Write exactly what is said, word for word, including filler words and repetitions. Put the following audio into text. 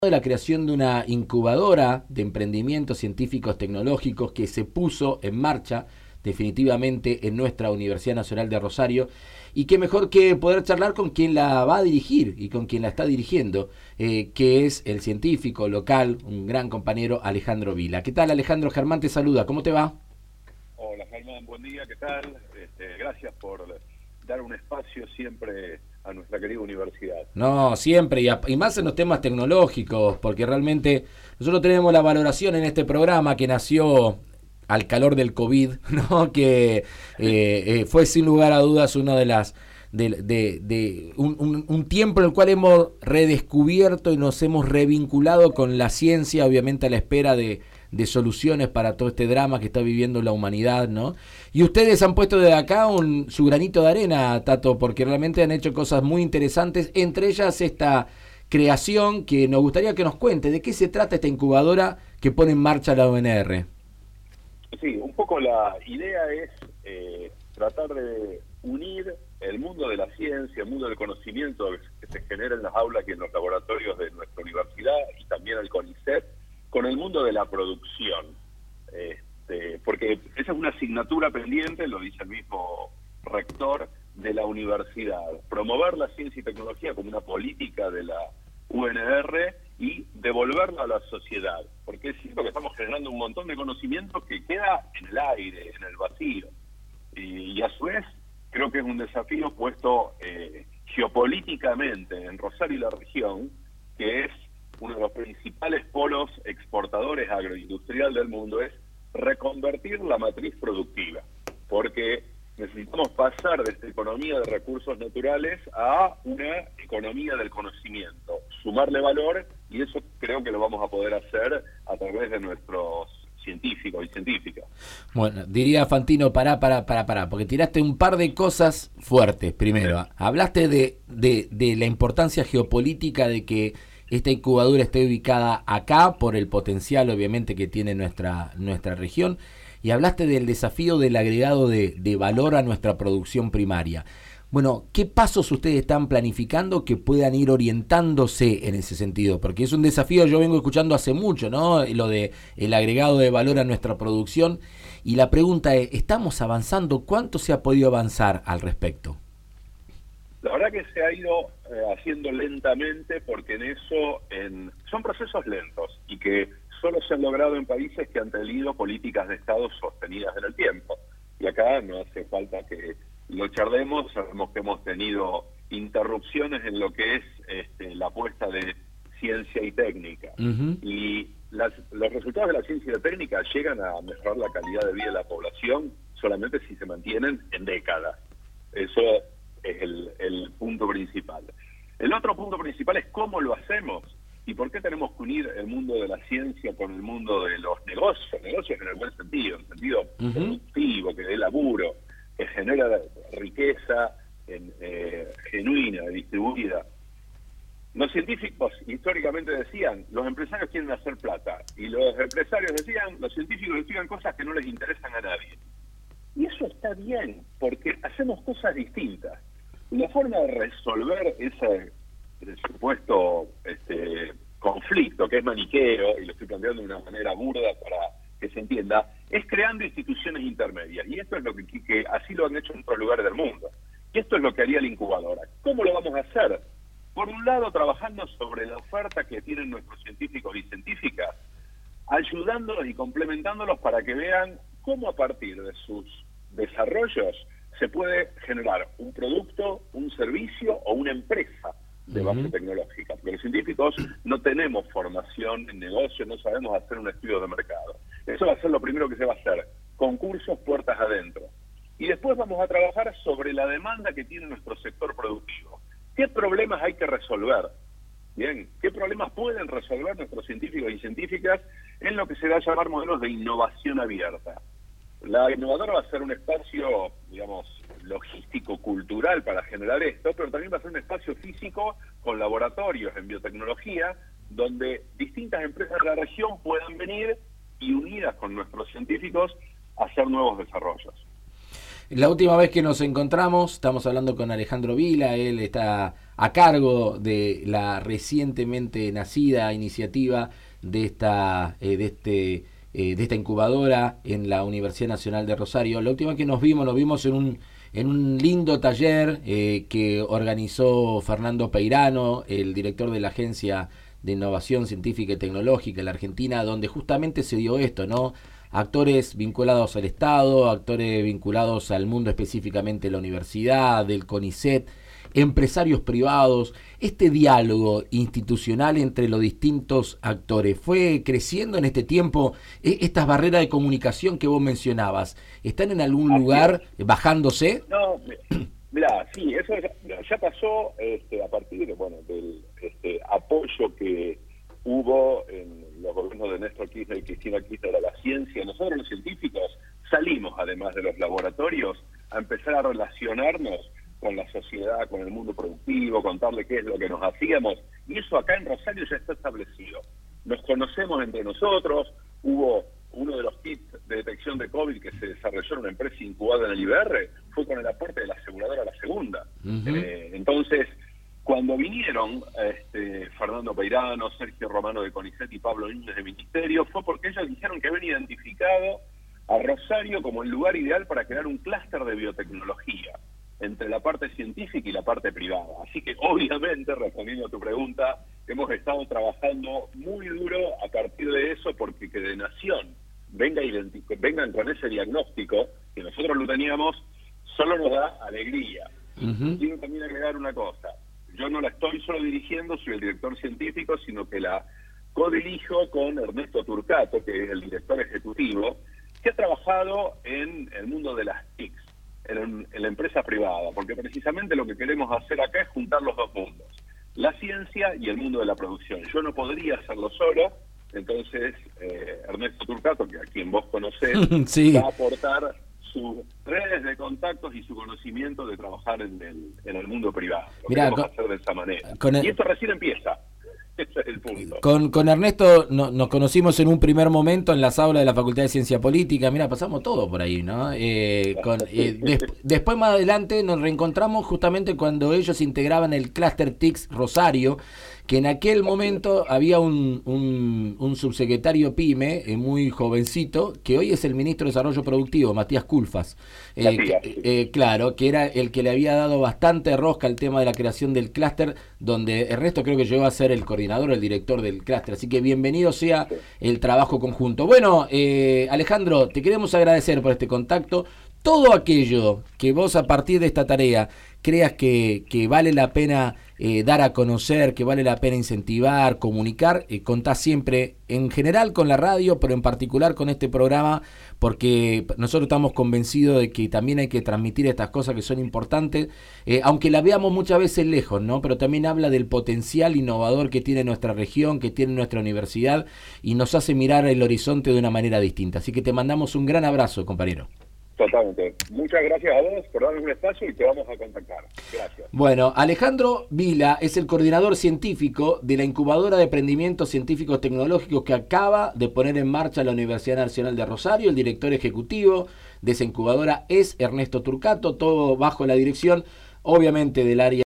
de la creación de una incubadora de emprendimientos científicos tecnológicos que se puso en marcha definitivamente en nuestra Universidad Nacional de Rosario, y qué mejor que poder charlar con quien la va a dirigir y con quien la está dirigiendo, eh, que es el científico local, un gran compañero, Alejandro Vila. ¿Qué tal, Alejandro? Germán te saluda, ¿cómo te va? Hola, Germán, buen día, ¿qué tal? Este, gracias por dar un espacio siempre a nuestra querida universidad. No, siempre, y, a, y más en los temas tecnológicos, porque realmente nosotros tenemos la valoración en este programa que nació al calor del COVID, ¿no? Que eh, eh, fue sin lugar a dudas una de las de, de, de un, un, un tiempo en el cual hemos redescubierto y nos hemos revinculado con la ciencia, obviamente a la espera de, de soluciones para todo este drama que está viviendo la humanidad, ¿no? Y ustedes han puesto desde acá un, su granito de arena, Tato, porque realmente han hecho cosas muy interesantes, entre ellas esta creación que nos gustaría que nos cuente de qué se trata esta incubadora que pone en marcha la U N R. Sí, un poco la idea es eh, tratar de unir el mundo de la ciencia, el mundo del conocimiento que se genera en las aulas y en los laboratorios de nuestra universidad y también el CONICET, con el mundo de la producción. Este, porque esa es una asignatura pendiente, lo dice el mismo rector de la universidad, promover la ciencia y tecnología como una política de la U N R y devolverla a la sociedad, porque es cierto que estamos generando un montón de conocimiento que queda en el aire, en el vacío, y, y a su vez creo que es un desafío puesto eh, geopolíticamente en Rosario y la región, que es uno de los principales polos exportadores agroindustrial del mundo, es reconvertir la matriz productiva, porque necesitamos pasar de esta economía de recursos naturales a una economía del conocimiento, sumarle valor, y eso creo que lo vamos a poder hacer a través de nuestros científicos y científicas. Bueno, diría Fantino, pará, pará, pará, pará, porque tiraste un par de cosas fuertes. Primero, hablaste de, de, de la importancia geopolítica de que esta incubadora esté ubicada acá por el potencial, obviamente, que tiene nuestra, nuestra región. Y hablaste del desafío del agregado de, de valor a nuestra producción primaria. Bueno, ¿qué pasos ustedes están planificando que puedan ir orientándose en ese sentido? Porque es un desafío, yo vengo escuchando hace mucho, ¿no? Lo de el agregado de valor a nuestra producción. Y la pregunta es, ¿estamos avanzando? ¿Cuánto se ha podido avanzar al respecto? La verdad que se ha ido eh, haciendo lentamente, porque en eso en, son procesos lentos y que solo se han logrado en países que han tenido políticas de Estado sostenidas en el tiempo. Y acá no hace falta que lo charlemos, sabemos que hemos tenido interrupciones en lo que es este, la apuesta de ciencia y técnica. Uh-huh. Y las, los resultados de la ciencia y la técnica llegan a mejorar la calidad de vida de la población solamente si se mantienen en décadas. Eso es el, el punto principal. El otro punto principal es cómo lo hacemos. ¿Y por qué tenemos que unir el mundo de la ciencia con el mundo de los negocios? Negocios en el buen sentido, en el sentido uh-huh. productivo, que dé laburo, que genera riqueza en, eh, genuina, distribuida. Los científicos históricamente decían, los empresarios quieren hacer plata, y los empresarios decían, los científicos estudian cosas que no les interesan a nadie. Y eso está bien, porque hacemos cosas distintas. La forma de resolver ese el supuesto este, conflicto, que es maniqueo, y lo estoy planteando de una manera burda para que se entienda, es creando instituciones intermedias. Y esto es lo que, que así lo han hecho en otros lugares del mundo. Y esto es lo que haría la incubadora. ¿Cómo lo vamos a hacer? Por un lado, trabajando sobre la oferta que tienen nuestros científicos y científicas, ayudándolos y complementándolos para que vean cómo a partir de sus desarrollos se puede generar un producto, un servicio o una empresa de base uh-huh. tecnológica, porque los científicos no tenemos formación en negocio, no sabemos hacer un estudio de mercado. Eso va a ser lo primero que se va a hacer, concursos puertas adentro. Y después vamos a trabajar sobre la demanda que tiene nuestro sector productivo. ¿Qué problemas hay que resolver? Bien, ¿qué problemas pueden resolver nuestros científicos y científicas en lo que se va a llamar modelos de innovación abierta? La innovadora va a ser un espacio, digamos, logístico, cultural para generar esto, pero también va a ser un espacio físico con laboratorios en biotecnología, donde distintas empresas de la región puedan venir y unidas con nuestros científicos hacer nuevos desarrollos. La última vez que nos encontramos, estamos hablando con Alejandro Vila, él está a cargo de la recientemente nacida iniciativa de esta, eh, de este, eh, de esta incubadora en la Universidad Nacional de Rosario. La última vez que nos vimos, nos vimos en un, en un lindo taller eh, que organizó Fernando Peirano, el director de la Agencia de Innovación Científica y Tecnológica en la Argentina, donde justamente se dio esto, ¿no? Actores vinculados al Estado, actores vinculados al mundo, específicamente la universidad, del CONICET, empresarios privados. Este diálogo institucional entre los distintos actores fue creciendo en este tiempo. Estas barreras de comunicación que vos mencionabas, ¿están en algún Así lugar es. bajándose? No, mirá, sí, eso ya, ya pasó este, a partir bueno, del este, apoyo que hubo en los gobiernos de Néstor Kirchner y Cristina Kirchner a la ciencia. Nosotros los científicos salimos, además de los laboratorios, a empezar a relacionarnos con la sociedad, con el mundo productivo, contarle qué es lo que nos hacíamos, y eso acá en Rosario ya está establecido. Nos conocemos entre nosotros, hubo uno de los kits de detección de COVID que se desarrolló en una empresa incubada en el I B R, fue con el aporte de la aseguradora La Segunda. Uh-huh. Eh, entonces, cuando vinieron este, Fernando Peirano, Sergio Romano de CONICET y Pablo Núñez de Ministerio, fue porque ellos dijeron que habían identificado a Rosario como el lugar ideal para crear un clúster de biotecnología entre la parte científica y la parte privada. Así que, obviamente, respondiendo a tu pregunta, hemos estado trabajando muy duro a partir de eso, porque que de Nación venga vengan con ese diagnóstico, que nosotros lo teníamos, solo nos da alegría. Uh-huh. Quiero también agregar una cosa. Yo no la estoy solo dirigiendo, soy el director científico, sino que la codirijo con Ernesto Turcato, que es el director ejecutivo, que ha trabajado en el mundo de las T I Cs, en, en la empresa privada, porque precisamente lo que queremos hacer acá es juntar los dos mundos, la ciencia y el mundo de la producción. Yo no podría hacerlo solo, entonces eh, Ernesto Turcato, que a quien vos conocés, sí, va a aportar sus redes de contactos y su conocimiento de trabajar en el, en el mundo privado. Lo Mirá, queremos con, hacer de esa manera. El, y esto recién empieza. Ese es el punto. Con, con Ernesto no, nos conocimos en un primer momento en las aulas de la Facultad de Ciencia Política. Mira, pasamos todo por ahí, ¿no? Eh, con, eh, des, después, más adelante, nos reencontramos justamente cuando ellos integraban el Clúster T I C S Rosario, que en aquel momento había un, un, un subsecretario PYME, eh, muy jovencito, que hoy es el ministro de Desarrollo Productivo, Matías Culfas. Eh, que, eh, claro, que era el que le había dado bastante rosca al tema de la creación del clúster, donde Ernesto creo que llegó a ser el coordinador, el director del clúster. Así que bienvenido sea el trabajo conjunto. Bueno, eh, Alejandro, te queremos agradecer por este contacto. Todo aquello que vos a partir de esta tarea creas que, que vale la pena eh, dar a conocer, que vale la pena incentivar, comunicar, eh, contá siempre en general con la radio, pero en particular con este programa, porque nosotros estamos convencidos de que también hay que transmitir estas cosas que son importantes, eh, aunque la veamos muchas veces lejos, ¿no? Pero también habla del potencial innovador que tiene nuestra región, que tiene nuestra universidad, y nos hace mirar el horizonte de una manera distinta. Así que te mandamos un gran abrazo, compañero. Totalmente. Muchas gracias a vos por darnos un espacio y te vamos a contactar. Gracias. Bueno, Alejandro Vila es el coordinador científico de la incubadora de emprendimientos científicos tecnológicos que acaba de poner en marcha la Universidad Nacional de Rosario. El director ejecutivo de esa incubadora es Ernesto Turcato, todo bajo la dirección, obviamente, del área